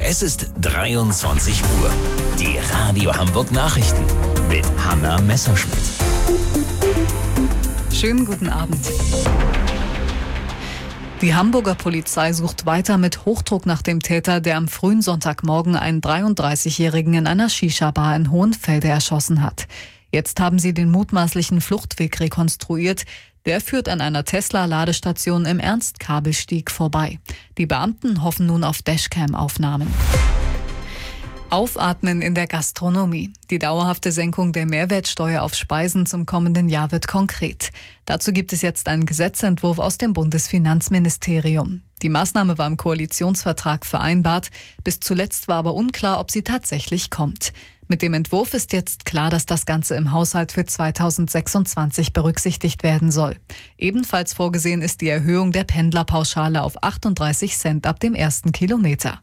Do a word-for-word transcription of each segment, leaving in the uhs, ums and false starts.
Es ist dreiundzwanzig Uhr. Die Radio Hamburg Nachrichten mit Hanna Messerschmidt. Schönen guten Abend. Die Hamburger Polizei sucht weiter mit Hochdruck nach dem Täter, der am frühen Sonntagmorgen einen dreiunddreißigjährigen in einer Shisha-Bar in Hohenfelde erschossen hat. Jetzt haben sie den mutmaßlichen Fluchtweg rekonstruiert. Der führt an einer Tesla-Ladestation im Ernst-Kabelstieg vorbei. Die Beamten hoffen nun auf Dashcam-Aufnahmen. Aufatmen in der Gastronomie. Die dauerhafte Senkung der Mehrwertsteuer auf Speisen zum kommenden Jahr wird konkret. Dazu gibt es jetzt einen Gesetzentwurf aus dem Bundesfinanzministerium. Die Maßnahme war im Koalitionsvertrag vereinbart. Bis zuletzt war aber unklar, ob sie tatsächlich kommt. Mit dem Entwurf ist jetzt klar, dass das Ganze im Haushalt für zweitausendsechsundzwanzig berücksichtigt werden soll. Ebenfalls vorgesehen ist die Erhöhung der Pendlerpauschale auf achtunddreißig Cent ab dem ersten Kilometer.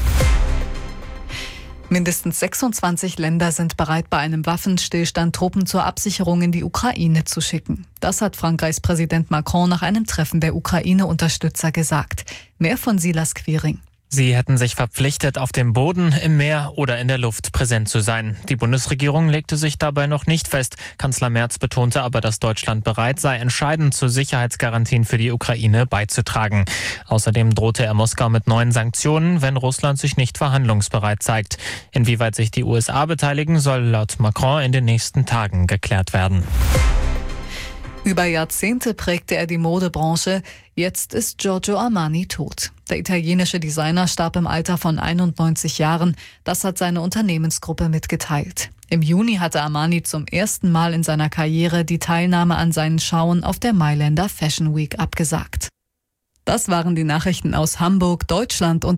Mindestens sechsundzwanzig Länder sind bereit, bei einem Waffenstillstand Truppen zur Absicherung in die Ukraine zu schicken. Das hat Frankreichs Präsident Macron nach einem Treffen der Ukraine-Unterstützer gesagt. Mehr von Silas Quiring. Sie hätten sich verpflichtet, auf dem Boden, im Meer oder in der Luft präsent zu sein. Die Bundesregierung legte sich dabei noch nicht fest. Kanzler Merz betonte aber, dass Deutschland bereit sei, entscheidend zu Sicherheitsgarantien für die Ukraine beizutragen. Außerdem drohte er Moskau mit neuen Sanktionen, wenn Russland sich nicht verhandlungsbereit zeigt. Inwieweit sich die U S A beteiligen, soll laut Macron in den nächsten Tagen geklärt werden. Über Jahrzehnte prägte er die Modebranche. Jetzt ist Giorgio Armani tot. Der italienische Designer starb im Alter von einundneunzig Jahren. Das hat seine Unternehmensgruppe mitgeteilt. Im Juni hatte Armani zum ersten Mal in seiner Karriere die Teilnahme an seinen Schauen auf der Mailänder Fashion Week abgesagt. Das waren die Nachrichten aus Hamburg, Deutschland und